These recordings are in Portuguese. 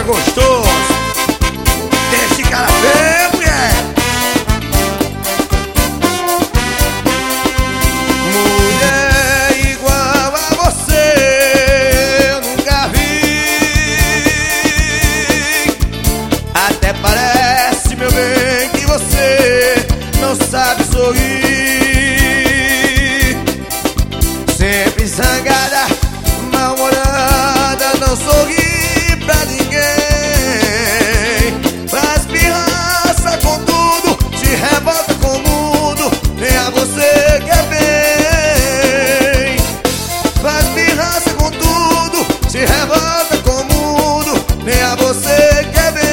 gostoso. Deixa esse cara ver, mulher. Mulher igual a você eu nunca vi. Até parece, meu bem, que você não sabe sorrir. Sempre zangada, mal-humorada, não sorri pra ninguém. Faz pirraça com tudo, se revolta com o mundo, nem a você quer bem. Faz pirraça com tudo, se revolta com o mundo, nem a você quer bem.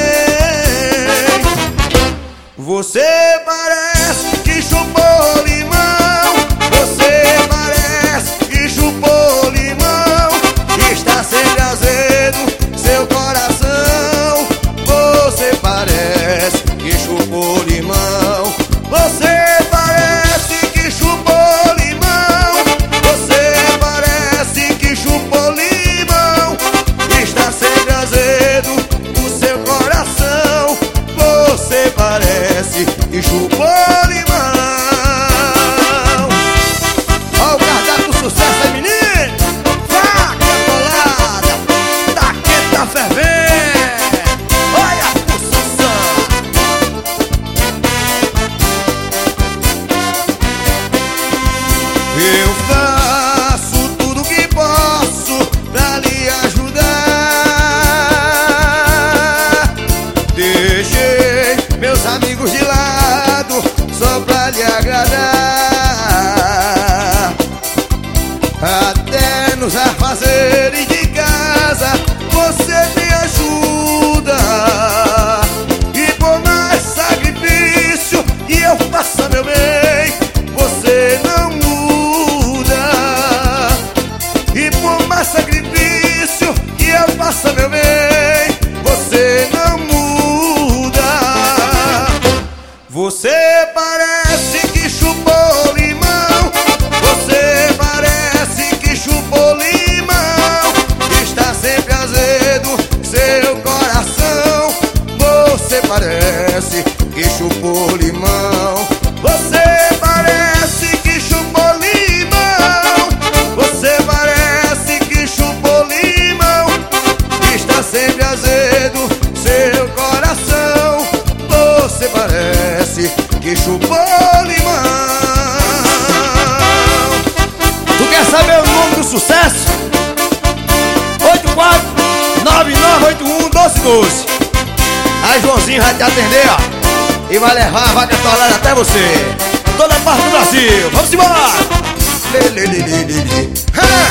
Você parece que chupou limão. Você parece que chupou limão. Está sempre azedo seu coração. Você parece que chupou limão. Você parece que chupou limão. Você parece que chupou limão. Está sempre azedo o seu coração. Você parece que chupou limão. Ó o cardápio do sucesso aí, menino. Vaca bolada, tá quente, tá fervendo. Olha a posição. Eu faço tudo que posso pra lhe ajudar. Deixei meus amigos de lado só pra lhe agradar. Até nos afazeres de casa você me ajuda. E por mais sacrifício que eu faça, meu bem, você não muda. E por mais sacrifício que eu faça, meu bem, você não muda. Você parece que chupou limão. Você parece que chupou limão. Está sempre azedo seu coração. Você parece que chupou limão. Você parece que chupou limão. Você parece que chupou limão. Está sempre azedo seu coração. Você parece que chupou limão. Tu quer saber o nome do sucesso? 8499811212. Aí Joãozinho vai te atender, ó, e vai levar a vaca atolada até você, toda parte do Brasil. Vamos embora.